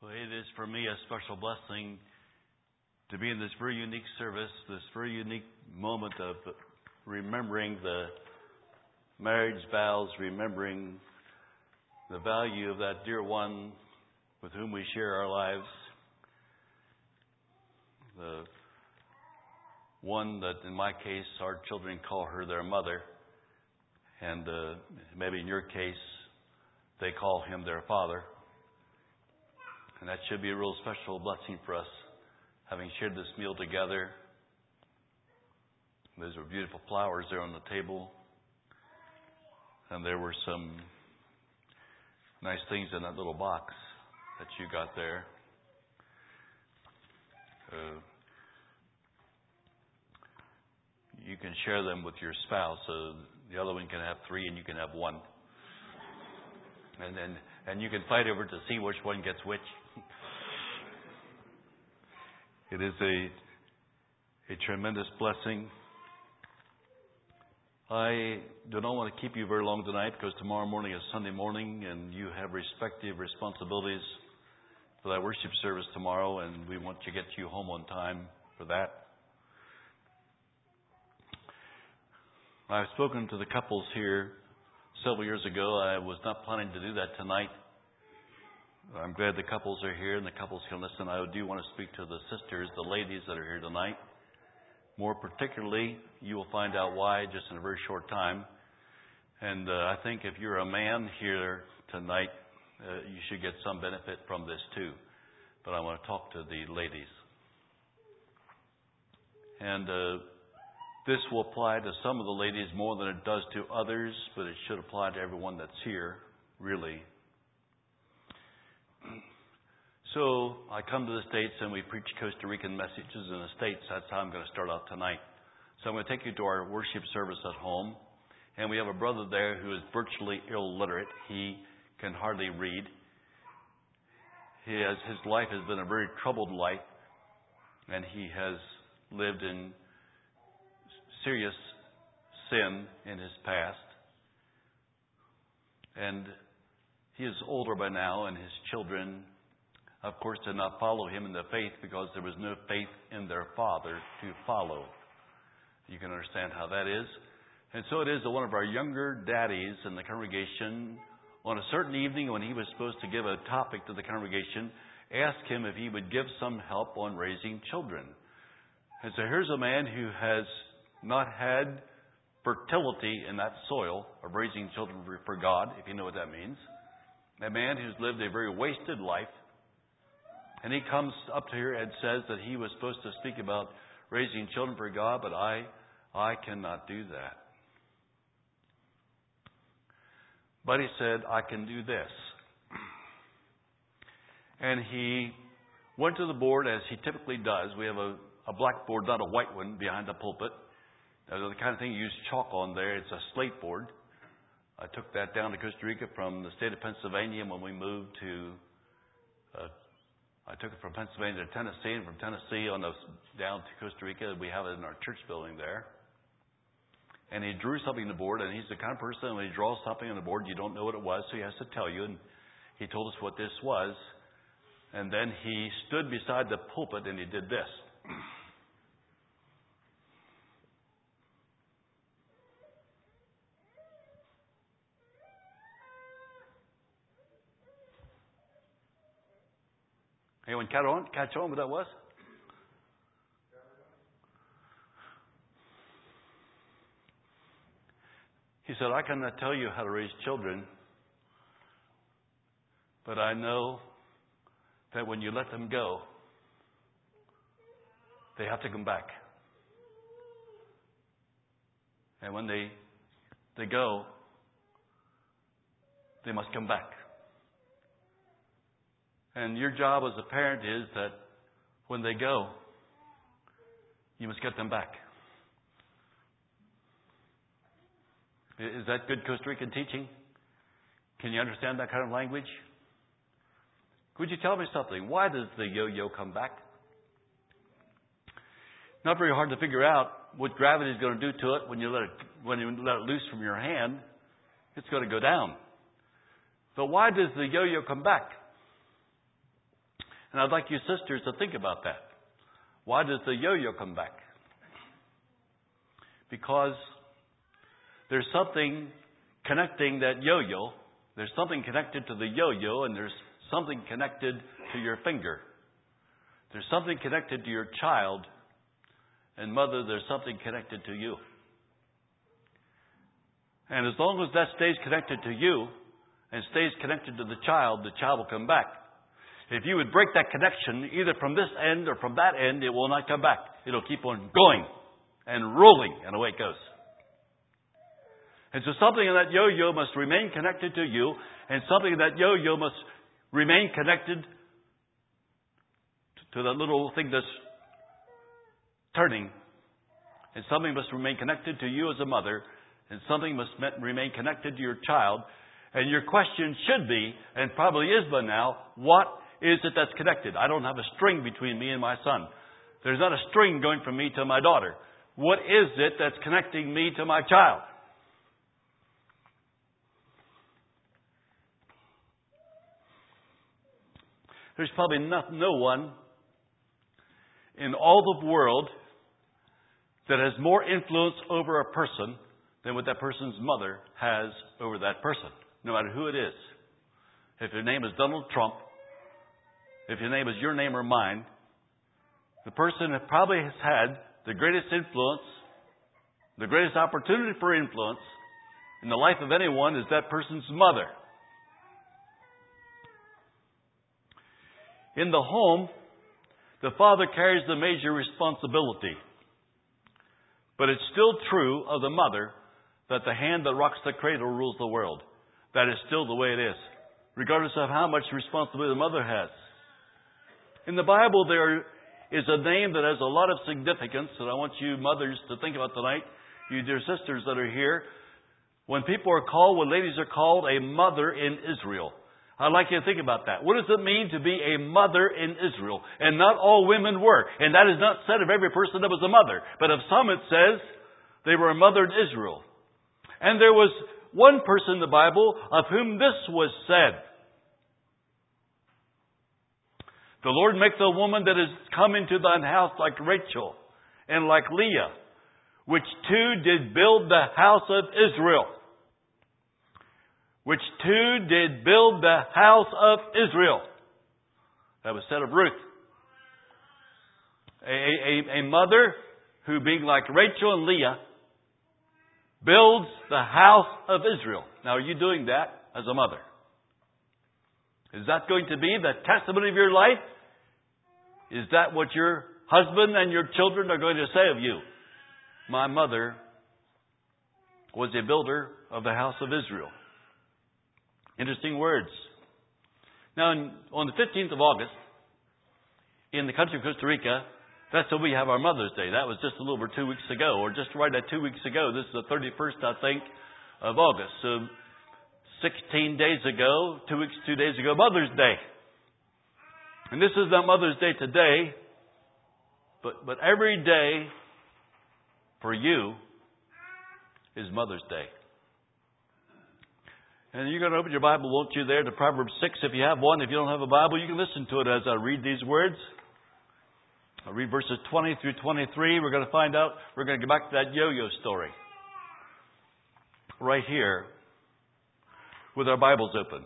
Well, it is for me a special blessing to be in this very unique service, this very unique moment of remembering the marriage vows, remembering the value of that dear one with whom we share our lives. The one that, in my case, our children call her their mother. And maybe in your case, they call him their father. And that should be a real special blessing for us, having shared this meal together. Those were beautiful flowers there on the table. And there were some nice things in that little box that you got there. You can share them with your spouse. The other one can have 3 and you can have 1. And you can fight over to see which one gets which. It is a tremendous blessing. I do not want to keep you very long tonight because tomorrow morning is Sunday morning and you have respective responsibilities for that worship service tomorrow, and we want to get you home on time for that. I've spoken to the couples here several years ago. I was not planning to do that tonight. I'm glad the couples are here and the couples can listen. I do want to speak to the sisters, the ladies that are here tonight. More particularly, you will find out why just in a very short time. And I think if you're a man here tonight, you should get some benefit from this too. But I want to talk to the ladies. And this will apply to some of the ladies more than it does to others, but it should apply to everyone that's here, really. So I come to the States and we preach Costa Rican messages in the States. That's how I'm going to start out tonight. So I'm going to take you to our worship service at home. And we have a brother there who is virtually illiterate. He can hardly read. His life has been a very troubled life. And he has lived in serious sin in his past. And he is older by now, and his children, of course, did not follow him in the faith because there was no faith in their father to follow. You can understand how that is. And so it is that one of our younger daddies in the congregation, on a certain evening when he was supposed to give a topic to the congregation, asked him if he would give some help on raising children. And so here's a man who has not had fertility in that soil of raising children for God, if you know what that means. A man who's lived a very wasted life. And he comes up to here and says that he was supposed to speak about raising children for God, but I cannot do that. But he said, I can do this. And he went to the board as he typically does. We have a blackboard, not a white one, behind the pulpit. The kind of thing you use chalk on there. It's a slate board. I took that down to Costa Rica from the state of Pennsylvania when we moved to... I took it from Pennsylvania to Tennessee, and from Tennessee down to Costa Rica. We have it in our church building there. And he drew something on the board, and he's the kind of person, when he draws something on the board, you don't know what it was, so he has to tell you. And he told us what this was. And then he stood beside the pulpit, and he did this. Anyone catch on what that was? He said, I cannot tell you how to raise children, but I know that when you let them go, they have to come back. And when they go, they must come back. And your job as a parent is that when they go, you must get them back. Is that good Costa Rican teaching? Can you understand that kind of language? Could you tell me something? Why does the yo-yo come back? Not very hard to figure out what gravity is going to do to it when you let it loose from your hand. It's going to go down. But why does the yo-yo come back? And I'd like you sisters to think about that. Why does the yo-yo come back? Because there's something connecting that yo-yo. There's something connected to the yo-yo, and there's something connected to your finger. There's something connected to your child, and mother, there's something connected to you. And as long as that stays connected to you and stays connected to the child will come back. If you would break that connection, either from this end or from that end, it will not come back. It'll keep on going and rolling, and away it goes. And so something in that yo-yo must remain connected to you, and something in that yo-yo must remain connected to that little thing that's turning. And something must remain connected to you as a mother, and something must remain connected to your child. And your question should be, and probably is by now, what is it that's connected? I don't have a string between me and my son. There's not a string going from me to my daughter. What is it that's connecting me to my child? There's probably no one in all the world that has more influence over a person than what that person's mother has over that person, no matter who it is. If your name is Donald Trump, if your name is your name or mine, the person that probably has had the greatest influence, the greatest opportunity for influence in the life of anyone is that person's mother. In the home, the father carries the major responsibility. But it's still true of the mother that the hand that rocks the cradle rules the world. That is still the way it is, regardless of how much responsibility the mother has. In the Bible, there is a name that has a lot of significance that I want you mothers to think about tonight, you dear sisters that are here. When people are called, when ladies are called, a mother in Israel. I'd like you to think about that. What does it mean to be a mother in Israel? And not all women were. And that is not said of every person that was a mother. But of some it says they were a mother in Israel. And there was one person in the Bible of whom this was said. The Lord make the woman that is come into thine house like Rachel and like Leah, which two did build the house of Israel. Which two did build the house of Israel. That was said of Ruth. A mother who, being like Rachel and Leah, builds the house of Israel. Now, are you doing that as a mother? Is that going to be the testimony of your life? Is that what your husband and your children are going to say of you? My mother was a builder of the house of Israel. Interesting words. Now, on the 15th of August, in the country of Costa Rica, that's when we have our Mother's Day. That was just a little over 2 weeks ago, or just right at 2 weeks ago. This is the 31st, I think, of August. So 16 days ago, 2 days ago, Mother's Day. And this is not Mother's Day today, but every day for you is Mother's Day. And you're going to open your Bible, won't you, there to Proverbs 6 if you have one. If you don't have a Bible, you can listen to it as I read these words. I'll read verses 20 through 23. We're going to find out, we're going to get back to that yo-yo story. Right here, with our Bibles open.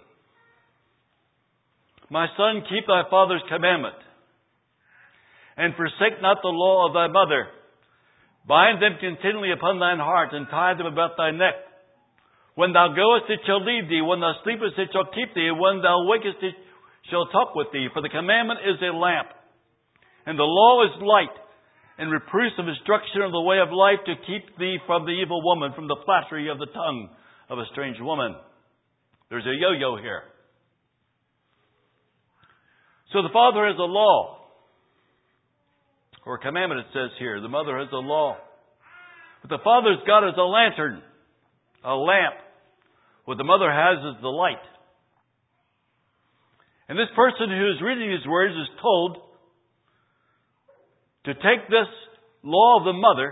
My son, keep thy father's commandment, and forsake not the law of thy mother. Bind them continually upon thine heart, and tie them about thy neck. When thou goest, it shall lead thee. When thou sleepest, it shall keep thee. When thou wakest, it shall talk with thee. For the commandment is a lamp, and the law is light, and reproofs of instruction of the way of life, to keep thee from the evil woman, from the flattery of the tongue of a strange woman. There's a yo-yo here. So the father has a law, or a commandment it says here. The mother has a law. But the father's got is a lantern, a lamp. What the mother has is the light. And this person who is reading these words is told to take this law of the mother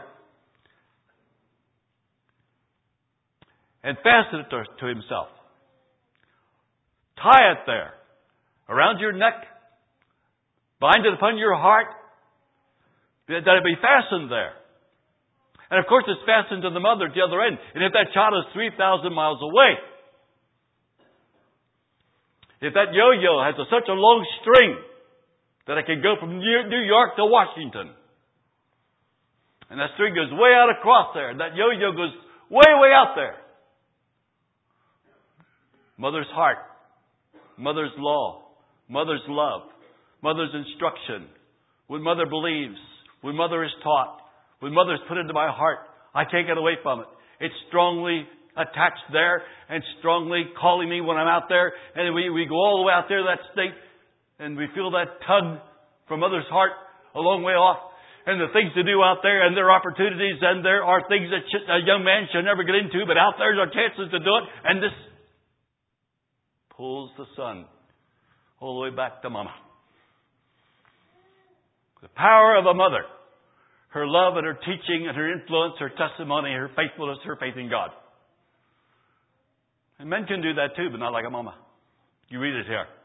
and fasten it to himself. Tie it there, around your neck, Bind it upon your heart, that it be fastened there. And of course, it's fastened to the mother at the other end. And if that child is 3,000 miles away, if that yo-yo has such a long string that it can go from New York to Washington, and that string goes way out across there, and that yo-yo goes way, way out there. Mother's heart, mother's law, mother's love, mother's instruction, what mother believes, what mother is taught, what mother has put into my heart, I can't get away from it. It's strongly attached there and strongly calling me when I'm out there. And we go all the way out there to that state and we feel that tug from mother's heart a long way off. And the things to do out there and there are opportunities and there are things that a young man should never get into, but out there are chances to do it. And this pulls the son all the way back to mama. The power of a mother. Her love and her teaching and her influence, her testimony, her faithfulness, her faith in God. And men can do that too, but not like a mama. You read it here.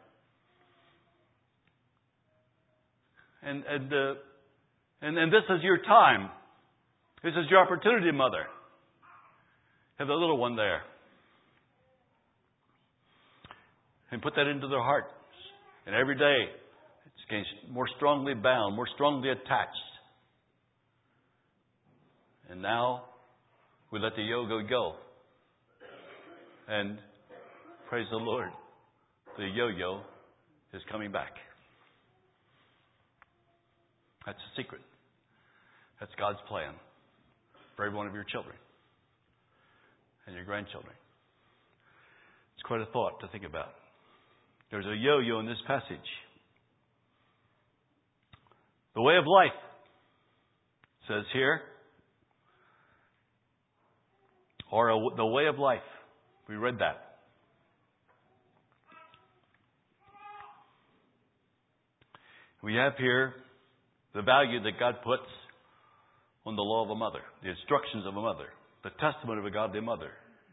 And this is your time. This is your opportunity, mother. Have the little one there. And put that into their heart. And every day, it's getting more strongly bound, more strongly attached. And now, we let the yo-yo go. And praise the Lord, the yo-yo is coming back. That's the secret. That's God's plan for every one of your children and your grandchildren. It's quite a thought to think about. There's a yo-yo in this passage. The way of life, says here, or the way of life. We read that. We have here the value that God puts on the law of a mother, the instructions of a mother, the testimony of a godly mother.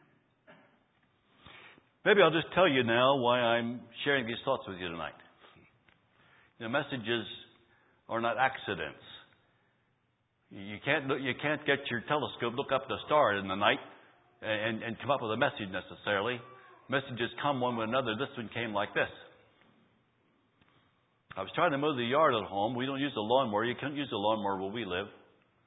Maybe I'll just tell you now why I'm sharing these thoughts with you tonight. Messages are not accidents. You can't get your telescope, look up the star in the night, and come up with a message necessarily. Messages come one with another. This one came like this. I was trying to mow the yard at home. We don't use a lawnmower. You can't use a lawnmower where we live.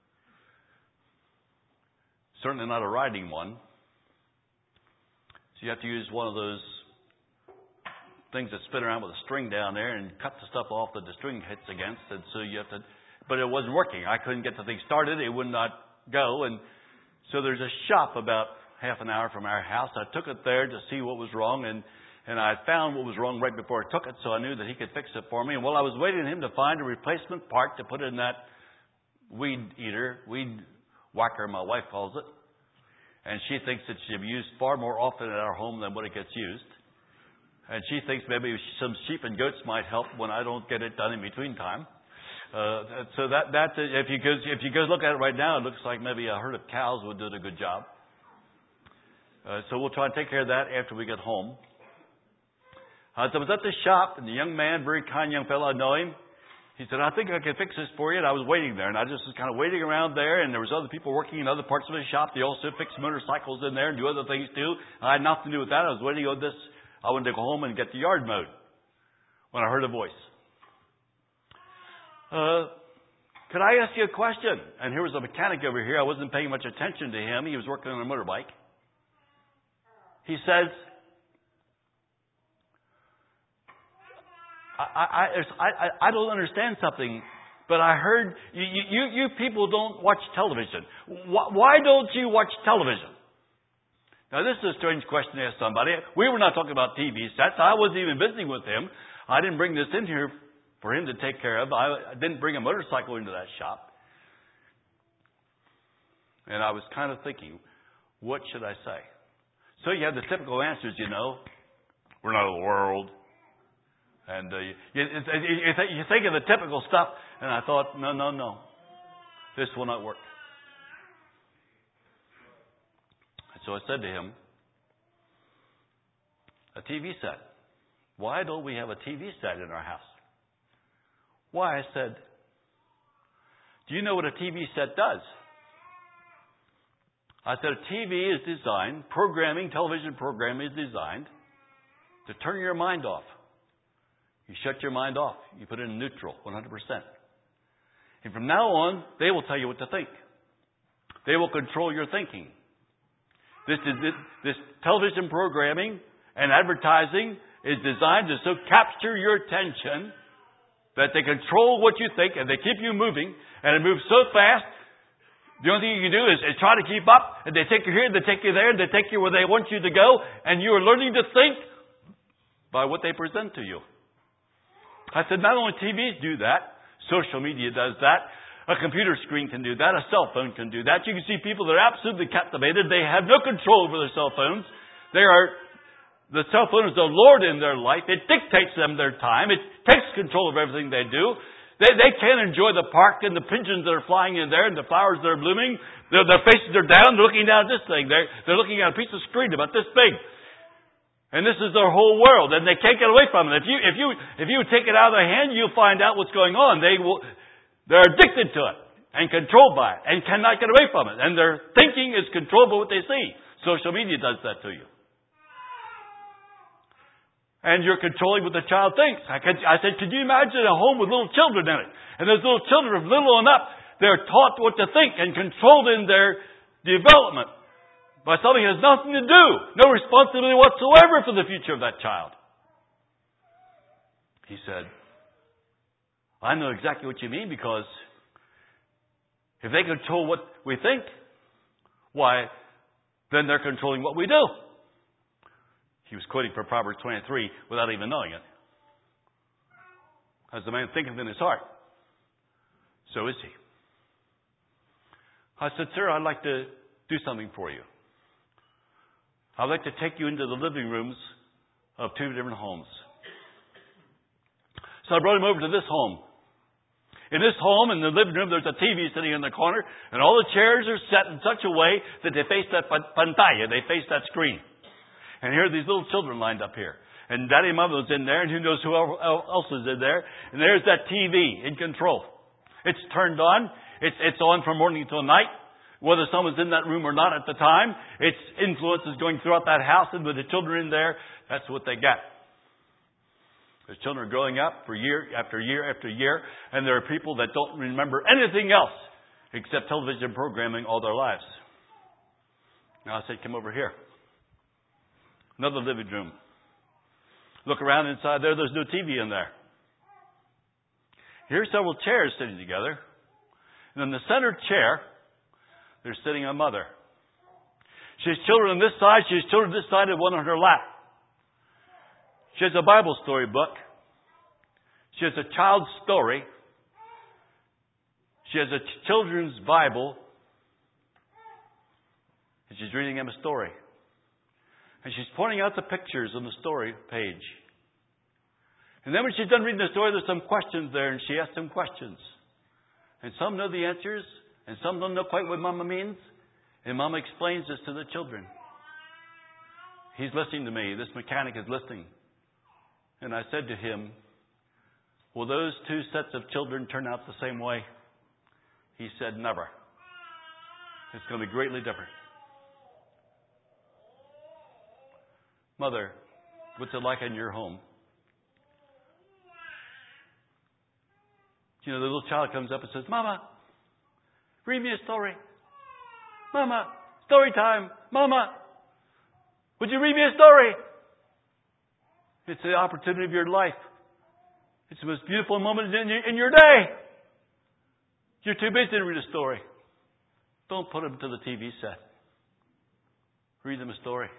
Certainly not a riding one. So you have to use one of those things that spin around with a string down there and cut the stuff off that the string hits against. And so you have to, but it wasn't working. I couldn't get the thing started. It would not go. And so there's a shop about half an hour from our house. I took it there to see what was wrong, and I found what was wrong right before I took it, so I knew that he could fix it for me. And while I was waiting on him to find a replacement part to put in that weed whacker, my wife calls it, and she thinks it should be used far more often at our home than what it gets used. And she thinks maybe some sheep and goats might help when I don't get it done in between time. So that if you go look at it right now, it looks like maybe a herd of cows would do a good job. So we'll try and take care of that after we get home. So I was at the shop, and the young man, very kind young fellow, I know him. He said, I think I can fix this for you. And I was waiting there, and I just was kind of waiting around there, and there was other people working in other parts of the shop. They also fix motorcycles in there and do other things too. I had nothing to do with that. I was waiting on this. I wanted to go home and get the yard mowed when I heard a voice. Could I ask you a question? And here was a mechanic over here. I wasn't paying much attention to him. He was working on a motorbike. He says, I don't understand something, but I heard you people don't watch television. Why don't you watch television? Now, this is a strange question to ask somebody. We were not talking about TV sets. I wasn't even visiting with him. I didn't bring this in here for him to take care of. I didn't bring a motorcycle into that shop. And I was kind of thinking, what should I say? So you have the typical answers, We're not of the world. And you think of the typical stuff. And I thought, no. This will not work. So I said to him, a TV set. Why don't we have a TV set in our house? Why? I said, do you know what a TV set does? I said, a TV is designed, television programming is designed to turn your mind off. You shut your mind off. You put it in neutral, 100%. And from now on, they will tell you what to think. They will control your thinking. This television programming and advertising is designed to so capture your attention that they control what you think and they keep you moving, and it moves so fast. The only thing you can do is try to keep up, and they take you here, they take you there, and they take you where they want you to go, and you are learning to think by what they present to you. I said, not only TVs do that, social media does that, a computer screen can do that, a cell phone can do that. You can see people that are absolutely captivated. They have no control over their cell phones. The cell phone is the Lord in their life. It dictates them their time. It takes control of everything they do. They can't enjoy the park and the pigeons that are flying in there and the flowers that are blooming. Their faces are down. They're looking down at this thing. They're looking at a piece of screen about this big. And this is their whole world, and they can't get away from it. If you take it out of their hand, you'll find out what's going on. They're addicted to it and controlled by it and cannot get away from it. And their thinking is controlled by what they see. Social media does that to you. And you're controlling what the child thinks. I said, could you imagine a home with little children in it? And those little children, from little on up, they're taught what to think and controlled in their development by something that has nothing to do, no responsibility whatsoever for the future of that child. He said, I know exactly what you mean, because if they control what we think, why, then they're controlling what we do. He was quoting from Proverbs 23 without even knowing it. As the man thinketh in his heart, so is he. I said, sir, I'd like to do something for you. I'd like to take you into the living rooms of 2 different homes. So I brought him over to this home. In this home, in the living room, there's a TV sitting in the corner, and all the chairs are set in such a way that they face that pantalla, they face that screen. And here are these little children lined up here. And Daddy and Mama was in there, and who knows who else is in there. And there's that TV in control. It's turned on. It's on from morning till night. Whether someone's in that room or not at the time, its influence is going throughout that house, and with the children in there, that's what they get. The children are growing up for year after year after year, and there are people that don't remember anything else except television programming all their lives. Now I said, come over here. Another living room. Look around inside there, there's no TV in there. Here's several chairs sitting together. And in the center chair, there's sitting a mother. She has children on this side, she has children on this side, and one on her lap. She has a Bible story book. She has a child's story. She has a children's Bible. And she's reading them a story. And she's pointing out the pictures on the story page. And then when she's done reading the story, there's some questions there, and she asks some questions. And some know the answers, and some don't know quite what Mama means. And Mama explains this to the children. He's listening to me. This mechanic is listening. And I said to him, will those 2 sets of children turn out the same way? He said, never. It's going to be greatly different. Mother, what's it like in your home? You know, the little child comes up and says, Mama, read me a story. Mama, story time. Mama, would you read me a story? It's the opportunity of your life. It's the most beautiful moment in your day. You're too busy to read a story. Don't put them to the TV set. Read them a story.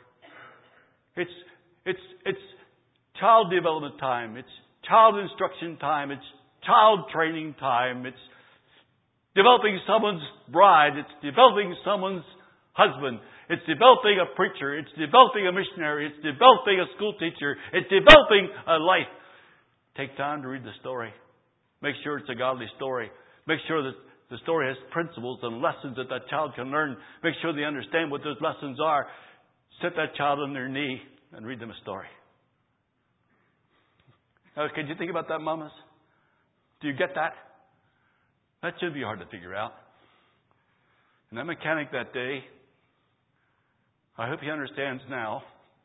It's child development time. It's child instruction time. It's child training time. It's developing someone's bride. It's developing someone's husband. It's developing a preacher. It's developing a missionary. It's developing a school teacher. It's developing a life. Take time to read the story. Make sure it's a godly story. Make sure that the story has principles and lessons that child can learn. Make sure they understand what those lessons are. Sit that child on their knee and read them a story. Now, can you think about that, mamas? Do you get that? That should be hard to figure out. And that mechanic that day, I hope he understands now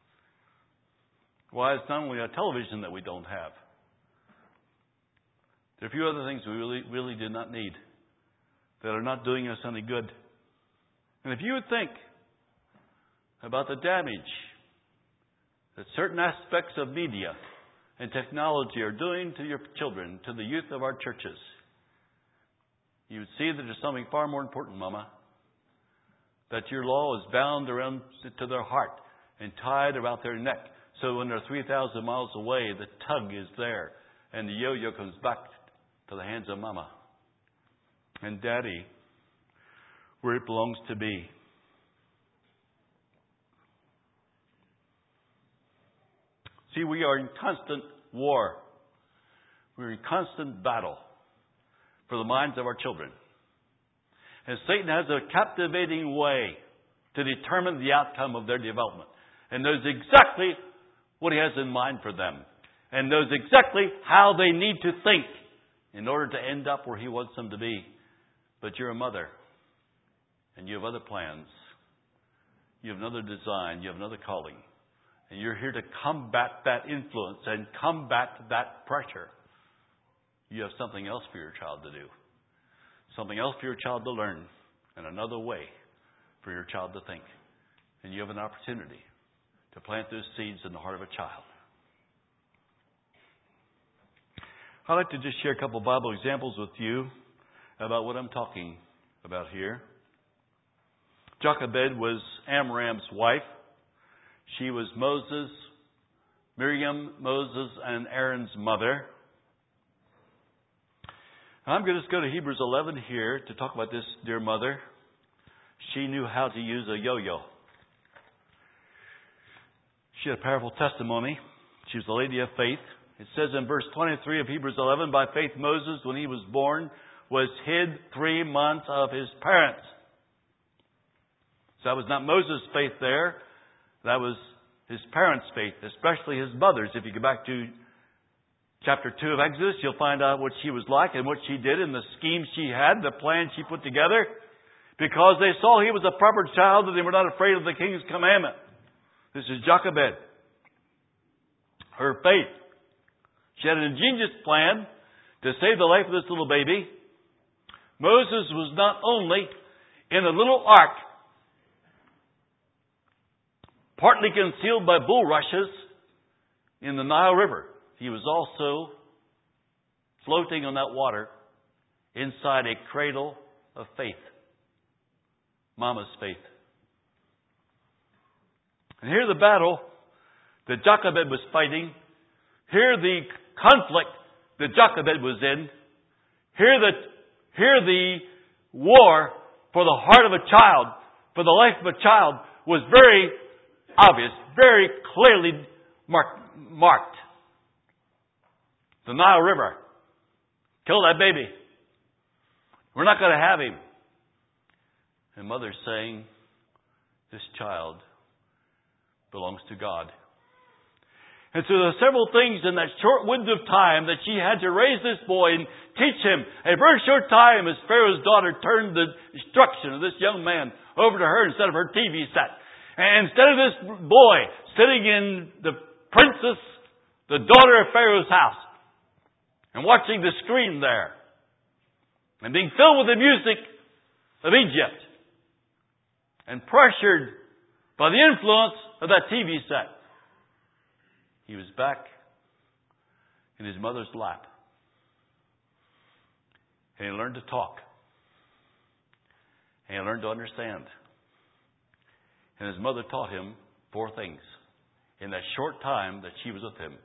why it's not only a television that we don't have. There are a few other things we really did not need that are not doing us any good. And if you would think about the damage that certain aspects of media and technology are doing to your children, to the youth of our churches, you would see that there's something far more important, Mama. That your law is bound around to their heart and tied around their neck. So when they're 3,000 miles away, the tug is there. And the yo-yo comes back to the hands of Mama and Daddy, where it belongs to be. See, we are in constant war. We're in constant battle for the minds of our children. And Satan has a captivating way to determine the outcome of their development. And knows exactly what he has in mind for them. And knows exactly how they need to think in order to end up where he wants them to be. But you're a mother. And you have other plans. You have another design. You have another calling. And you're here to combat that influence and combat that pressure. You have something else for your child to do. Something else for your child to learn. And another way for your child to think. And you have an opportunity to plant those seeds in the heart of a child. I'd like to just share a couple of Bible examples with you about what I'm talking about here. Jochebed was Amram's wife. She was Miriam, Moses, and Aaron's mother. I'm going to just go to Hebrews 11 here to talk about this dear mother. She knew how to use a yo-yo. She had a powerful testimony. She was a lady of faith. It says in verse 23 of Hebrews 11, by faith Moses, when he was born, was hid 3 months of his parents. So that was not Moses' faith there. That was his parents' faith, especially his mother's. If you go back to chapter 2 of Exodus, you'll find out what she was like and what she did and the scheme she had, the plan she put together. Because they saw he was a proper child and they were not afraid of the king's commandment. This is Jochebed. Her faith. She had an ingenious plan to save the life of this little baby. Moses was not only in a little ark, partly concealed by bulrushes in the Nile River. He was also floating on that water inside a cradle of faith. Mama's faith. And here the battle that Jochebed was fighting. Here the conflict that Jochebed was in. Here the war for the heart of a child, for the life of a child, was very obvious, very clearly marked. The Nile River. Kill that baby. We're not going to have him. And Mother's saying, this child belongs to God. And so there are several things in that short window of time that she had to raise this boy and teach him. A very short time as Pharaoh's daughter turned the instruction of this young man over to her instead of her TV set. And instead of this boy sitting in the princess, the daughter of Pharaoh's house, and watching the screen there, and being filled with the music of Egypt, and pressured by the influence of that TV set, he was back in his mother's lap. And he learned to talk. And he learned to understand. And his mother taught him 4 things in that short time that she was with him.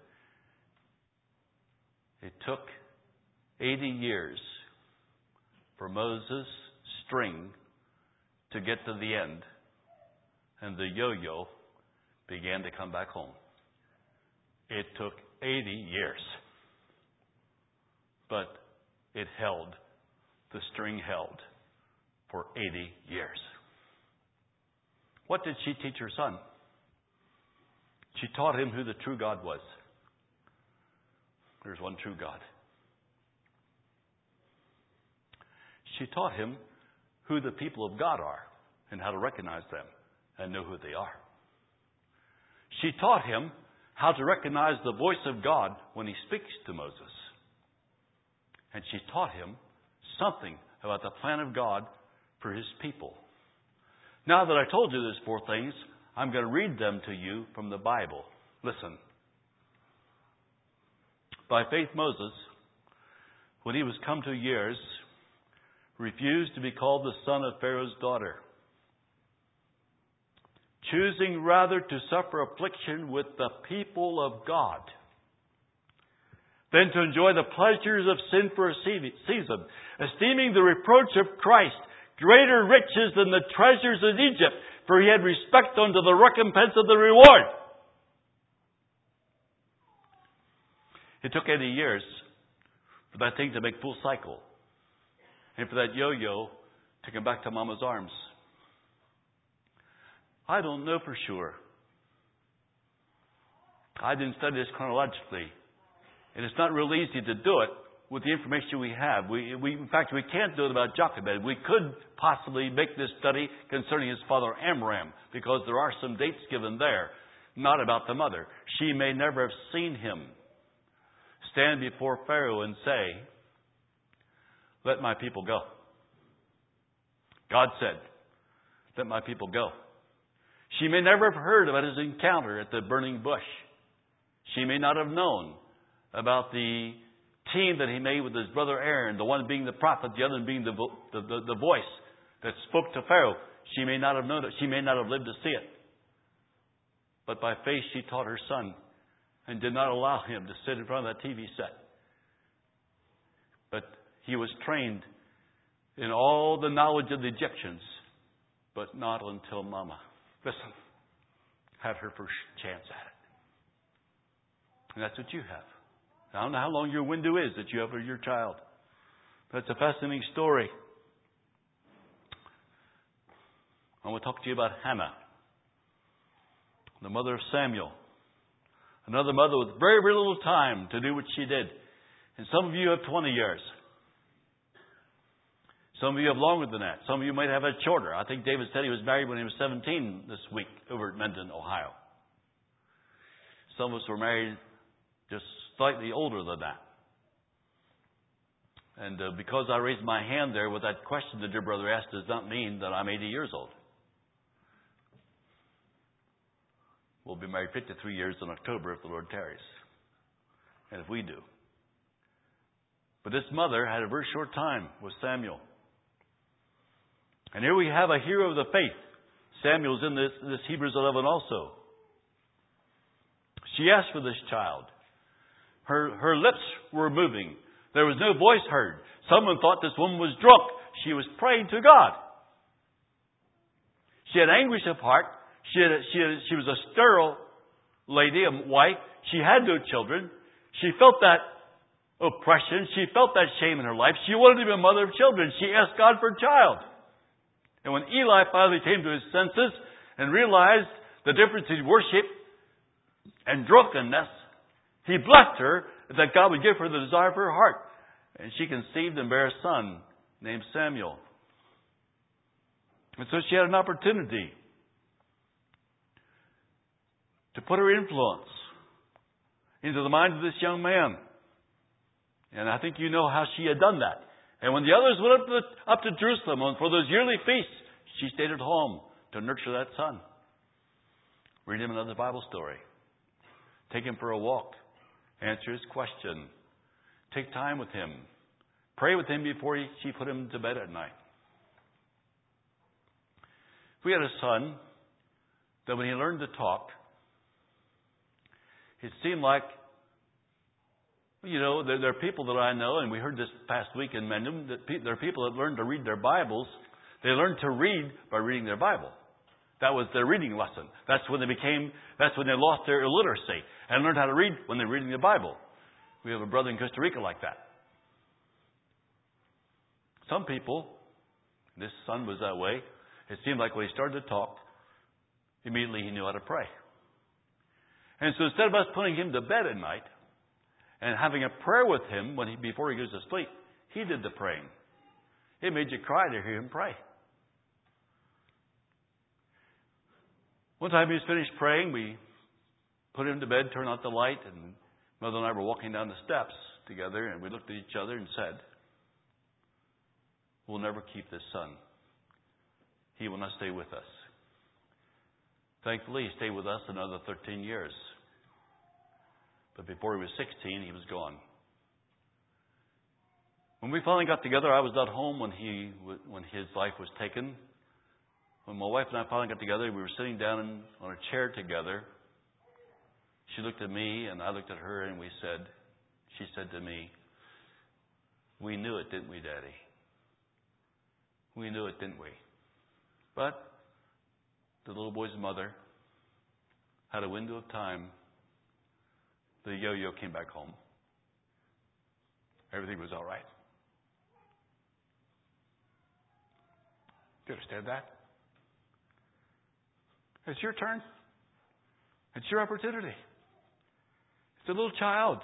It took 80 years for Moses' string to get to the end. And the yo-yo began to come back home. It took 80 years. But it held. The string held for 80 years. What did she teach her son? She taught him who the true God was. There's one true God. She taught him who the people of God are and how to recognize them and know who they are. She taught him how to recognize the voice of God when he speaks to Moses. And she taught him something about the plan of God for his people. Now that I told you these 4 things, I'm going to read them to you from the Bible. Listen. By faith, Moses, when he was come to years, refused to be called the son of Pharaoh's daughter, choosing rather to suffer affliction with the people of God than to enjoy the pleasures of sin for a season, esteeming the reproach of Christ greater riches than the treasures in Egypt, for he had respect unto the recompense of the reward. It took 80 years for that thing to make full cycle, and for that yo-yo to come back to Mama's arms. I don't know for sure. I didn't study this chronologically. And it's not real easy to do it with the information we have. In fact, we can't do it about Jochebed. We could possibly make this study concerning his father Amram, because there are some dates given there, not about the mother. She may never have seen him stand before Pharaoh and say, "Let my people go." God said, "Let my people go." She may never have heard about his encounter at the burning bush. She may not have known about the team that he made with his brother Aaron, the one being the prophet, the other being the voice that spoke to Pharaoh. She may not have known it. She may not have lived to see it. But by faith, she taught her son and did not allow him to sit in front of that TV set. But he was trained in all the knowledge of the Egyptians, but not until Mama, listen, had her first chance at it. And that's what you have. I don't know how long your window is that you have for your child. But it's a fascinating story. I want to talk to you about Hannah, the mother of Samuel. Another mother with very, very little time to do what she did. And some of you have 20 years. Some of you have longer than that. Some of you might have it shorter. I think David said he was married when he was 17 this week over at Mendon, Ohio. Some of us were married just slightly older than that. And because I raised my hand there with that question that your brother asked does not mean that I'm 80 years old. We'll be married 53 years in October if the Lord tarries. And if we do. But this mother had a very short time with Samuel. And here we have a hero of the faith. Samuel's in this Hebrews 11 also. She asked for this child. Her lips were moving. There was no voice heard. Someone thought this woman was drunk. She was praying to God. She had anguish of heart. She was a sterile lady, a wife. She had no children. She felt that oppression. She felt that shame in her life. She wanted to be a mother of children. She asked God for a child. And when Eli finally came to his senses and realized the difference in worship and drunkenness, he blessed her that God would give her the desire for her heart. And she conceived and bare a son named Samuel. And so she had an opportunity to put her influence into the mind of this young man. And I think you know how she had done that. And when the others went up to Jerusalem for those yearly feasts, she stayed at home to nurture that son. Read him another Bible story. Take him for a walk. Answer his question. Take time with him. Pray with him before she put him to bed at night. We had a son that when he learned to talk, it seemed like, there are people that I know, and we heard this past week in Mendon, that there are people that learn to read their Bibles. They learn to read by reading their Bible. That was their reading lesson. That's when they lost their illiteracy and learned how to read when they're reading the Bible. We have a brother in Costa Rica like that. Some people, this son was that way. It seemed like when he started to talk, immediately he knew how to pray. And so instead of us putting him to bed at night and having a prayer with him before he goes to sleep, he did the praying. It made you cry to hear him pray. One time he was finished praying, we put him to bed, turned out the light, and Mother and I were walking down the steps together, and we looked at each other and said, we'll never keep this son. He will not stay with us. Thankfully, he stayed with us another 13 years. But before he was 16, he was gone. When we finally got together, I was not home when his life was taken. When my wife and I finally got together, we were sitting down on a chair together. She looked at me and I looked at her, and she said to me, we knew it, didn't we, Daddy? We knew it, didn't we? But the little boy's mother had a window of time. The yo-yo came back home. Everything was all right. Do you understand that? It's your turn. It's your opportunity. It's a little child.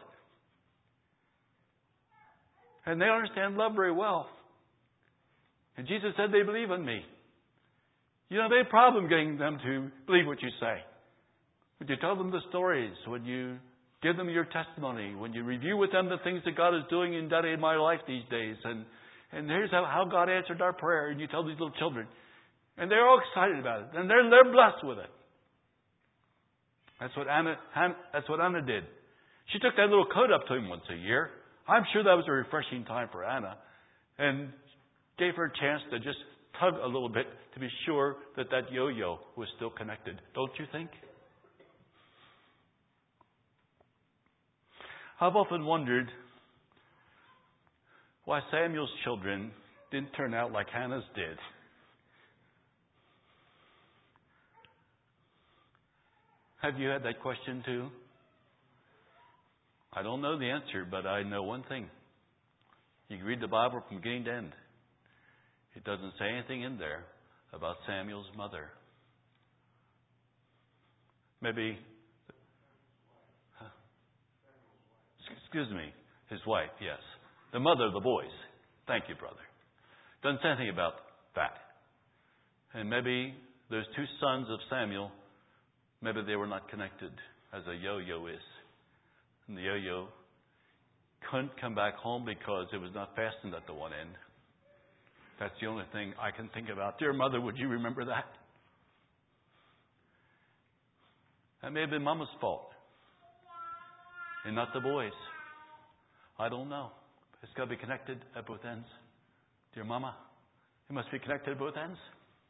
And they understand love very well. And Jesus said they believe in me. You know, they have a problem getting them to believe what you say. When you tell them the stories, when you give them your testimony, when you review with them the things that God is doing in Daddy in my life these days, and here's how God answered our prayer, and you tell these little children, and they're all excited about it, and they're blessed with it. That's what Anna did. She took that little coat up to him once a year. I'm sure that was a refreshing time for Anna, and gave her a chance to just tug a little bit to be sure that yo-yo was still connected. Don't you think? I've often wondered why Samuel's children didn't turn out like Hannah's did. Have you had that question too? I don't know the answer, but I know one thing. You can read the Bible from beginning to end. It doesn't say anything in there about Samuel's mother. Maybe, excuse me, his wife, yes. The mother of the boys. Thank you, brother. Doesn't say anything about that. And maybe those two sons of Samuel, maybe they were not connected as a yo-yo is. And the yo-yo couldn't come back home because it was not fastened at the one end. That's the only thing I can think about. Dear mother, would you remember that? That may have been Mama's fault. And not the boys. I don't know. It's got to be connected at both ends. Dear Mama, it must be connected at both ends.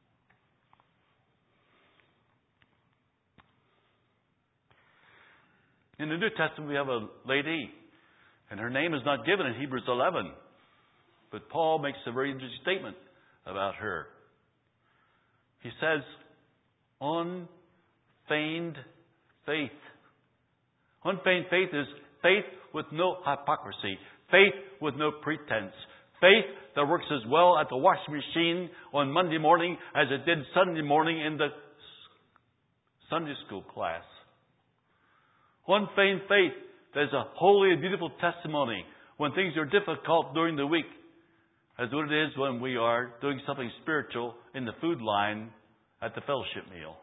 In the New Testament, we have a lady, and her name is not given in Hebrews 11. But Paul makes a very interesting statement about her. He says, unfeigned faith. Unfeigned faith is faith with no hypocrisy. Faith with no pretense. Faith that works as well at the washing machine on Monday morning as it did Sunday morning in the Sunday school class. Unfeigned faith that is a holy and beautiful testimony when things are difficult during the week, as what it is when we are doing something spiritual in the food line at the fellowship meal.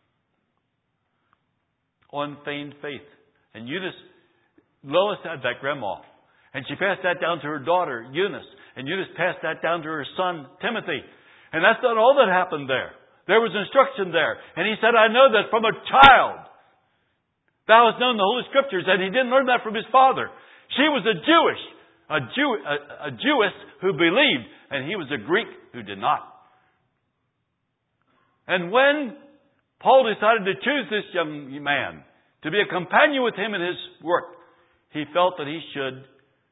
Unfeigned faith. And Lois had that grandma. And she passed that down to her daughter, Eunice. And Eunice passed that down to her son, Timothy. And that's not all that happened there. There was instruction there. And he said, I know that from a child thou hast known the Holy Scriptures. And he didn't learn that from his father. She was a Jewess who believed, and he was a Greek who did not. And when Paul decided to choose this young man to be a companion with him in his work, he felt that he should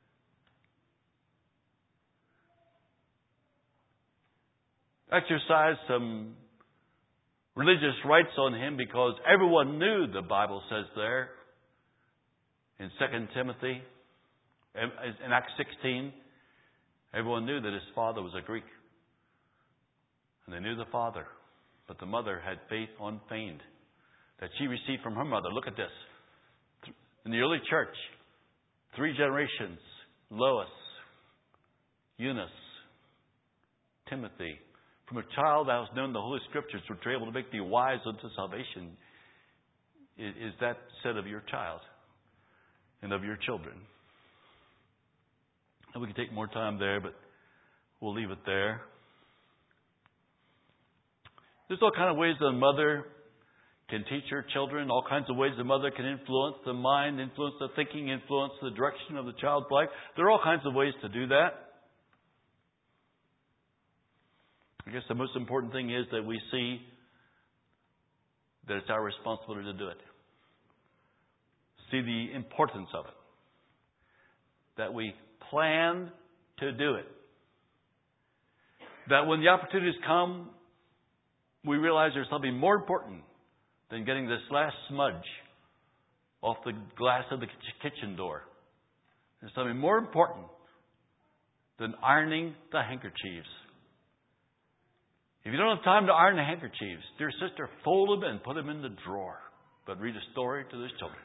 exercise some religious rites on him, because everyone knew, the Bible says there in 2 Timothy, in Acts 16, everyone knew that his father was a Greek. And they knew the father. But the mother had faith unfeigned that she received from her mother. Look at this. In the early church, 3 generations, Lois, Eunice, Timothy, from a child thou hast known the Holy Scriptures, which are able to make thee wise unto salvation. Is that said of your child and of your children? And we can take more time there, but we'll leave it there. There's all kinds of ways that a mother can teach her children, all kinds of ways the mother can influence the mind, influence the thinking, influence the direction of the child's life. There are all kinds of ways to do that. I guess the most important thing is that we see that it's our responsibility to do it. See the importance of it. That we plan to do it. That when the opportunities come, we realize there's something more important than getting this last smudge off the glass of the kitchen door. There's something more important than ironing the handkerchiefs. If you don't have time to iron the handkerchiefs, dear sister, fold them and put them in the drawer. But read a story to those children.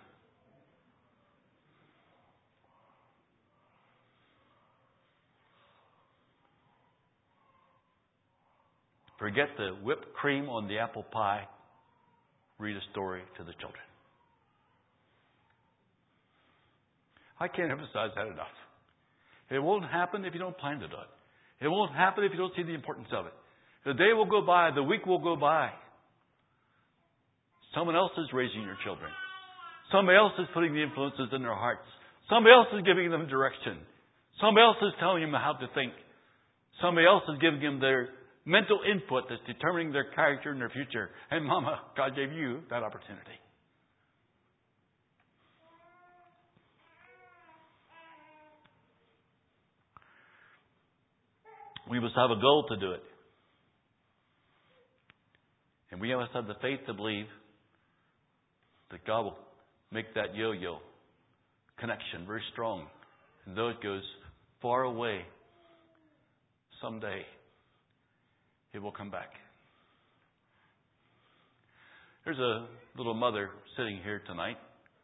Forget the whipped cream on the apple pie. Read a story to the children. I can't emphasize that enough. It won't happen if you don't plan to do it. It won't happen if you don't see the importance of it. The day will go by. The week will go by. Someone else is raising your children. Somebody else is putting the influences in their hearts. Somebody else is giving them direction. Somebody else is telling them how to think. Somebody else is giving them their mental input that's determining their character and their future. And Mama, God gave you that opportunity. We must have a goal to do it. And we must have the faith to believe that God will make that yo-yo connection very strong. And though it goes far away, someday it will come back. There's a little mother sitting here tonight.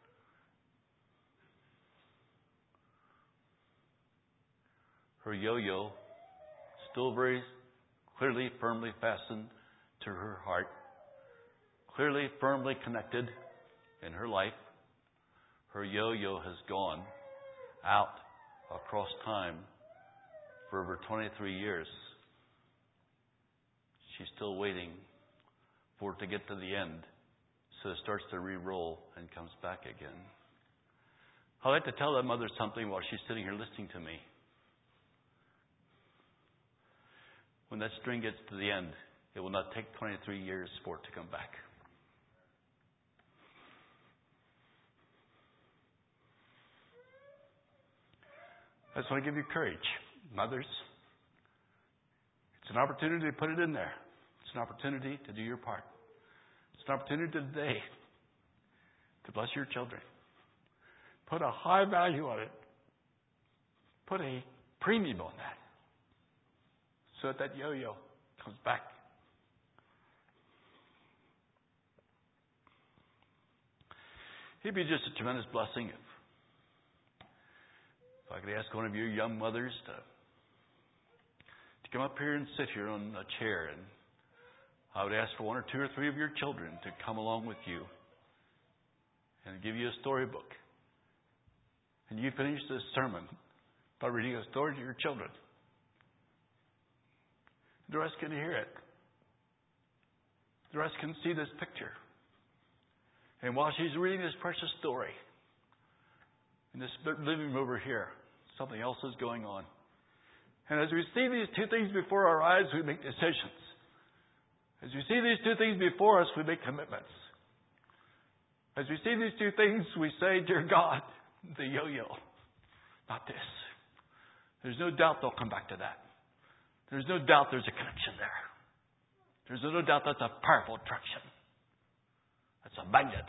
Her yo-yo still very clearly, firmly fastened to her heart. Clearly, firmly connected in her life. Her yo-yo has gone out across time for over 23 years. She's still waiting for it to get to the end so it starts to re-roll and comes back again. I'd like to tell that mother something while she's sitting here listening to me. When that string gets to the end, it will not take 23 years for it to come back. I just want to give you courage, mothers. It's an opportunity to put it in there. It's an opportunity to do your part. It's an opportunity today to bless your children. Put a high value on it. Put a premium on that. So that yo-yo comes back. It'd be just a tremendous blessing if I could ask one of you young mothers to come up here and sit here on a chair, and I would ask for one or two or three of your children to come along with you and give you a storybook. And you finish this sermon by reading a story to your children. The rest can hear it. The rest can see this picture. And while she's reading this precious story, in this living room over here, something else is going on. And as we see these two things before our eyes, we make decisions. As we see these two things before us, we make commitments. As we see these two things, we say, Dear God, the yo-yo, not this. There's no doubt they'll come back to that. There's no doubt there's a connection there. There's no doubt that's a powerful attraction. That's a magnet.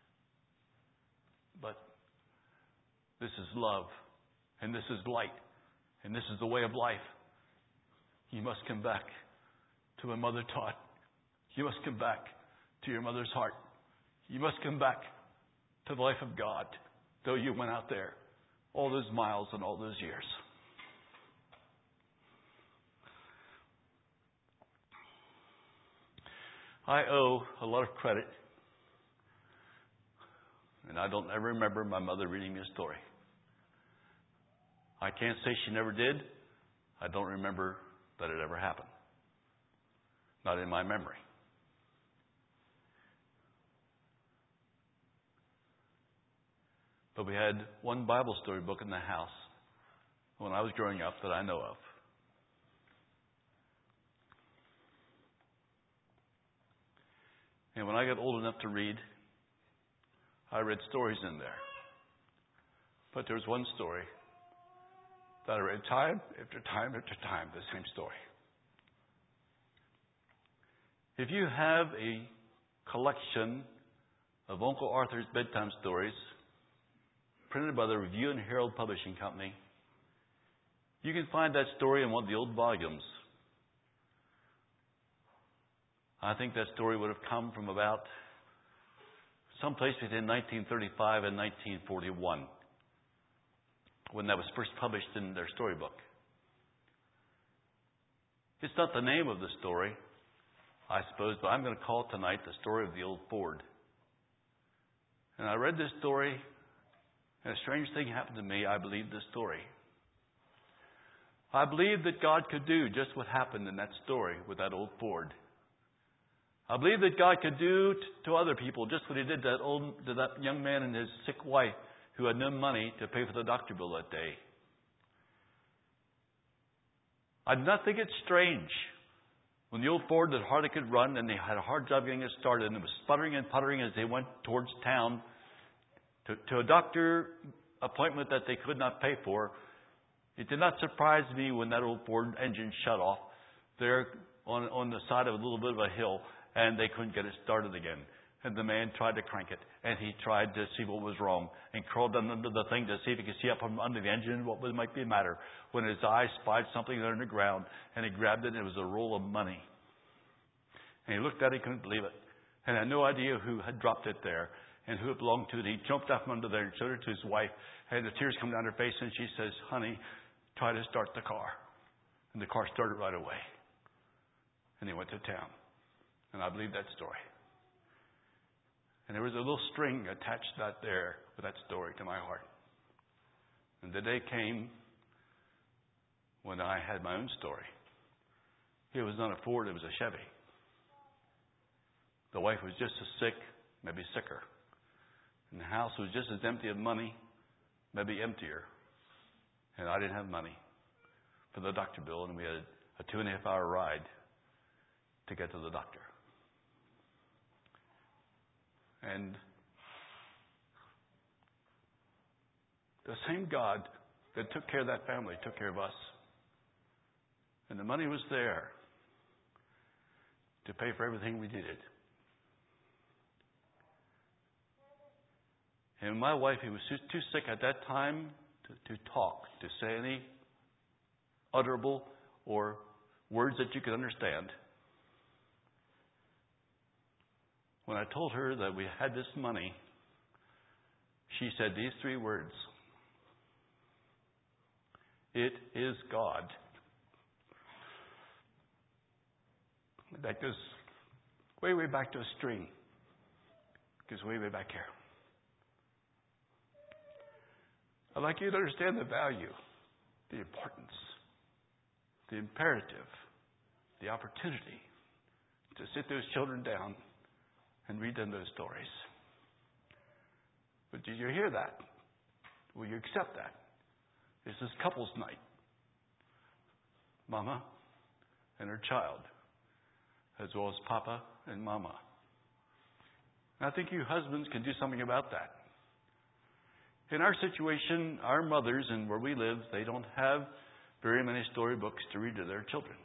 But this is love. And this is light. And this is the way of life. You must come back to what Mother taught. You must come back to your mother's heart. You must come back to the life of God, though you went out there all those miles and all those years. I owe a lot of credit, and I don't ever remember my mother reading me a story. I can't say she never did. I don't remember that it ever happened. Not in my memory. But we had one Bible story book in the house when I was growing up that I know of. And when I got old enough to read, I read stories in there. But there was one story that I read time after time after time, the same story. If you have a collection of Uncle Arthur's bedtime stories printed by the Review and Herald Publishing Company, you can find that story in one of the old volumes. I think that story would have come from about someplace between 1935 and 1941, when that was first published in their storybook. It's not the name of the story, I suppose, but I'm going to call it tonight the story of the old Ford. And I read this story, and a strange thing happened to me. I believed this story. I believed that God could do just what happened in that story with that old Ford. I believe that God could do to other people just what He did to that young man and his sick wife who had no money to pay for the doctor bill that day. I do not think it's strange when the old Ford that hardly could run and they had a hard job getting it started and it was sputtering and puttering as they went towards town to a doctor appointment that they could not pay for. It did not surprise me when that old Ford engine shut off there on the side of a little bit of a hill, and they couldn't get it started again. And the man tried to crank it, and he tried to see what was wrong, and crawled under the thing to see if he could see up from under the engine what might be the matter. When his eyes spied something there on the ground, and he grabbed it, and it was a roll of money. And he looked at it, he couldn't believe it, and had no idea who had dropped it there and who it belonged to. And he jumped up from under there and showed it to his wife, and the tears come down her face, and she says, "Honey, try to start the car." And the car started right away. And he went to town. And I believe that story. And there was a little string attached that there with that story to my heart. And the day came when I had my own story. It was not a Ford, it was a Chevy. The wife was just as sick, maybe sicker. And the house was just as empty of money, maybe emptier. And I didn't have money for the doctor bill, and we had a 2.5-hour ride to get to the doctor. And the same God that took care of that family took care of us. And the money was there to pay for everything we needed. And my wife, who was too sick at that time to talk, to say any utterable or words that you could understand. When I told her that we had this money, she said these 3 words: "It is God." That goes way, way back to a string. It goes way, way back here. I'd like you to understand the value, the importance, the imperative, the opportunity to sit those children down and read them those stories. But did you hear that? Will you accept that? This is couples night. Mama and her child, as well as Papa and Mama. And I think you husbands can do something about that. In our situation, our mothers and where we live, they don't have very many storybooks to read to their children.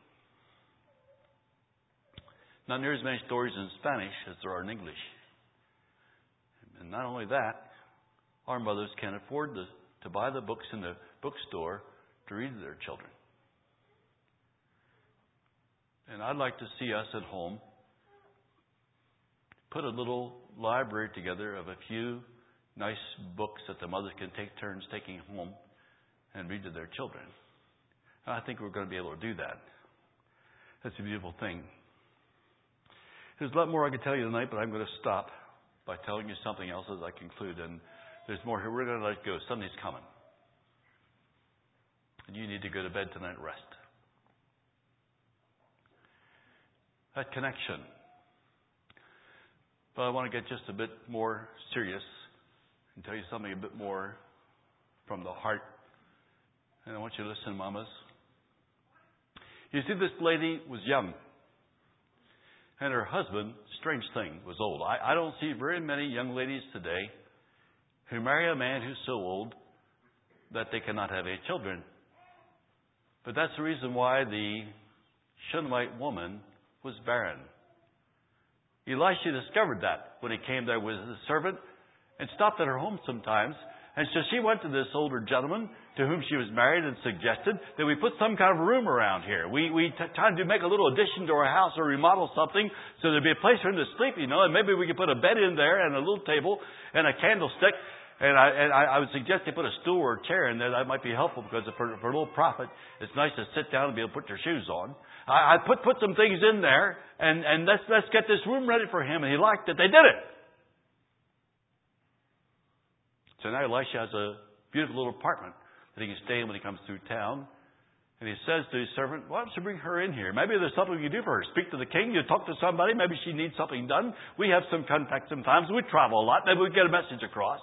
Not near as many stories in Spanish as there are in English. And not only that, our mothers can't afford to buy the books in the bookstore to read to their children. And I'd like to see us at home put a little library together of a few nice books that the mothers can take turns taking home and read to their children. And I think we're going to be able to do that. That's a beautiful thing. There's a lot more I could tell you tonight, but I'm going to stop by telling you something else as I conclude. And there's more here. We're going to let go. Sunday's coming. And you need to go to bed tonight and rest. That connection. But I want to get just a bit more serious and tell you something a bit more from the heart. And I want you to listen, mamas. You see, this lady was young. And her husband, strange thing, was old. I don't see very many young ladies today who marry a man who's so old that they cannot have any children. But that's the reason why the Shunammite woman was barren. Elisha discovered that when he came there with his servant and stopped at her home sometimes. And so she went to this older gentleman to whom she was married and suggested that we put some kind of room around here. We tried to make a little addition to our house or remodel something so there'd be a place for him to sleep, and maybe we could put a bed in there and a little table and a candlestick. And I would suggest they put a stool or a chair in there. That might be helpful because for a little profit, it's nice to sit down and be able to put your shoes on. I put some things in there and let's get this room ready for him. And he liked it. They did it. So now Elisha has a beautiful little apartment that he can stay in when he comes through town. And he says to his servant, why don't you bring her in here? Maybe there's something we can do for her. Speak to the king. You talk to somebody. Maybe she needs something done. We have some contact sometimes. We travel a lot. Maybe we can get a message across.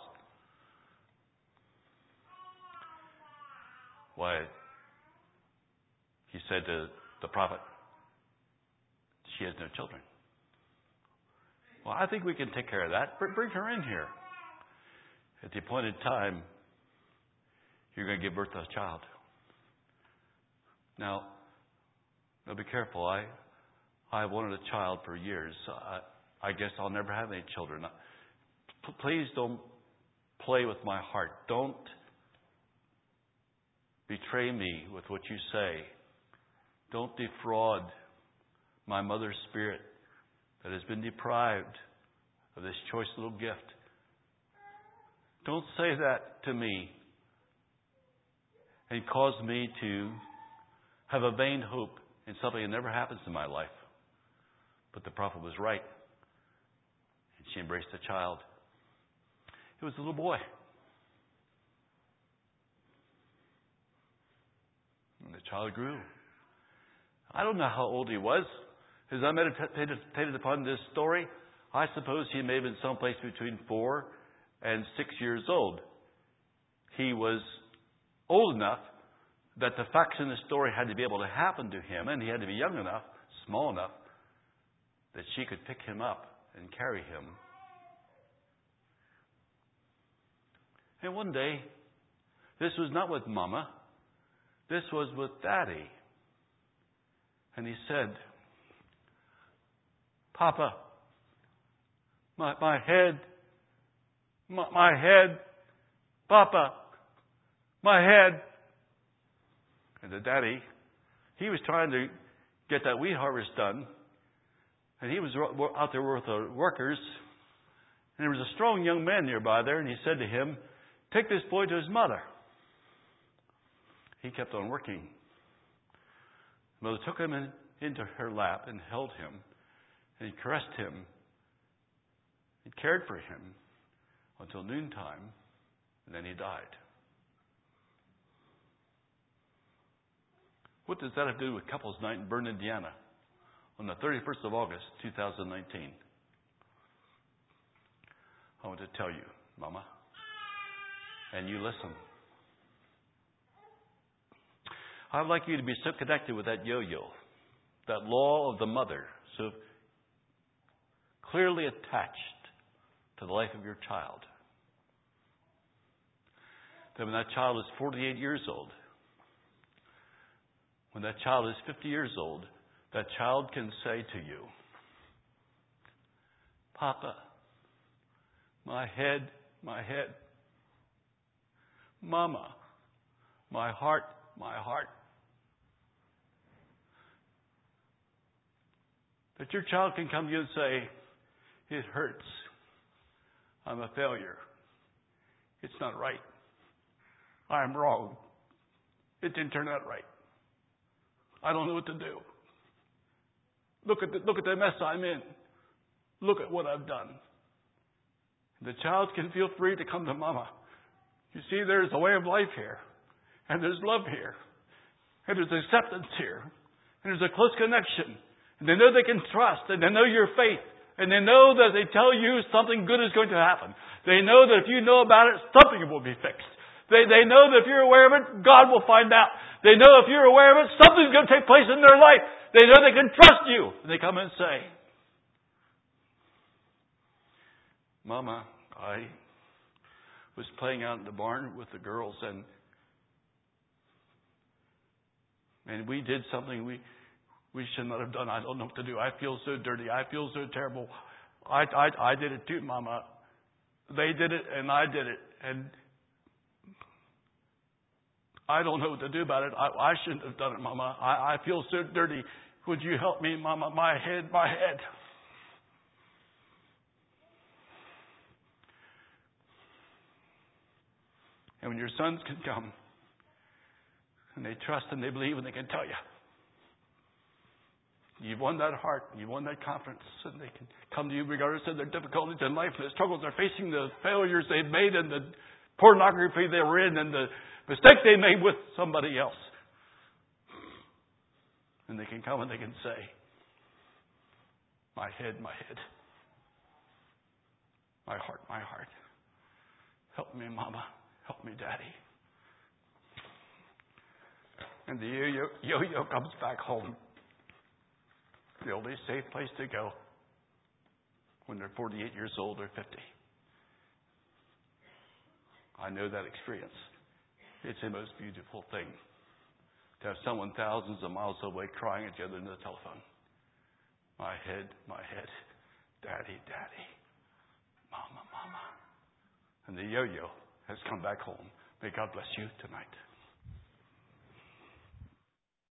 Why, he said to the prophet, she has no children. Well, I think we can take care of that. Bring her in here. At the appointed time, you're going to give birth to a child. Now be careful. I wanted a child for years. I guess I'll never have any children. Please don't play with my heart. Don't betray me with what you say. Don't defraud my mother's spirit that has been deprived of this choice little gift. Don't say that to me and cause me to have a vain hope in something that never happens in my life. But the prophet was right. And she embraced the child. It was a little boy. And the child grew. I don't know how old he was. As I meditated upon this story, I suppose he may have been someplace between 4 and 6 years old. He was old enough that the facts in the story had to be able to happen to him, and he had to be young enough, small enough, that she could pick him up and carry him. And one day, this was not with Mama, this was with Daddy. And he said, Papa, my head, Papa, my head. And the daddy, he was trying to get that wheat harvest done. And he was out there with the workers. And there was a strong young man nearby there. And he said to him, take this boy to his mother. He kept on working. Mother took him into her lap and held him. And he caressed him. He cared for him until noontime. And then he died. What does that have to do with Couples Night in Bern, Indiana on the 31st of August, 2019? I want to tell you, Mama, and you listen. I'd like you to be so connected with that yo-yo, that law of the mother, so clearly attached to the life of your child, that when that child is 48 years old, when that child is 50 years old, that child can say to you, Papa, my head, Mama, my heart. That your child can come to you and say, it hurts. I'm a failure. It's not right. I'm wrong. It didn't turn out right. I don't know what to do. Look at the mess I'm in. Look at what I've done. The child can feel free to come to Mama. You see, there's a way of life here. And there's love here. And there's acceptance here. And there's a close connection. And they know they can trust. And they know your faith. And they know that they tell you something good is going to happen. They know that if you know about it, something will be fixed. They know that if you're aware of it, God will find out. They know if you're aware of it, something's going to take place in their life. They know they can trust you. And they come and say, Mama, I was playing out in the barn with the girls and we did something we should not have done. I don't know what to do. I feel so dirty. I feel so terrible. I did it too, Mama. They did it and I did it. And I don't know what to do about it. I shouldn't have done it, Mama. I feel so dirty. Would you help me, Mama? My head. And when your sons can come and they trust and they believe and they can tell you, you've won that heart, you've won that confidence, and they can come to you regardless of their difficulties in life and the struggles they're facing, the failures they've made and the pornography they were in and the mistake they made with somebody else. And they can come and they can say, my head. My heart. Help me, Mama. Help me, Daddy. And the yo-yo comes back home. The only safe place to go when they're 48 years old or 50. I know that experience. It's the most beautiful thing to have someone thousands of miles away crying at the other end of the telephone. My head. Daddy. Mama. And the yo-yo has come back home. May God bless you tonight.